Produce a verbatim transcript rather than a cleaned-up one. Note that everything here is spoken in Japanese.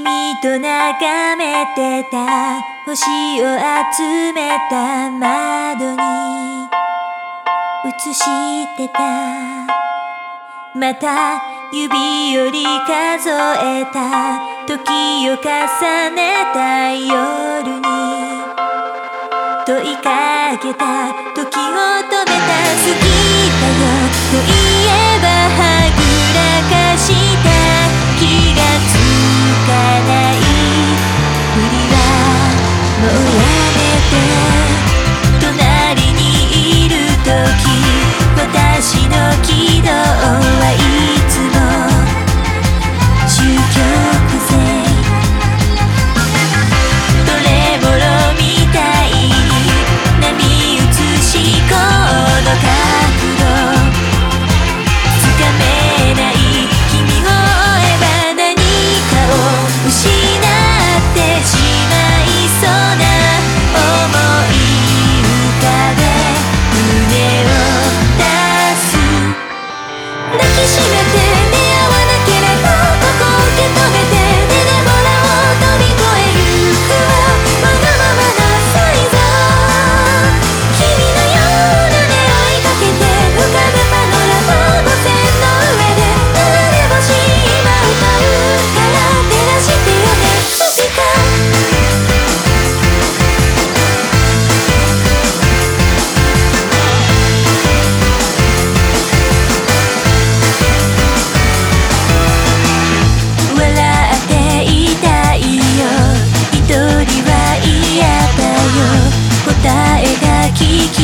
君と眺めてた星を集めた窓に映してた。また指折り数えた時を重ねた夜に問いかけた時を止めた。好きだよと言えばはぐらかした気がつかないふりはもうやめて。隣にいる時私の軌道はいつも終局線。トレモロみたいに波打つしこの角度つかめない。君を追えば何かを失ってしまいそうな想い浮かべ胸を出す。抱きしめて出会わなければここを受け止めて手でもらおう。飛び越えゆくわわがままなサイズ。君のような目追いかけて浮かぶパノラマの線の上で流れ星今歌うから照らしてよね。確か笑っていたいよ一人は嫌だよ。答えが聞き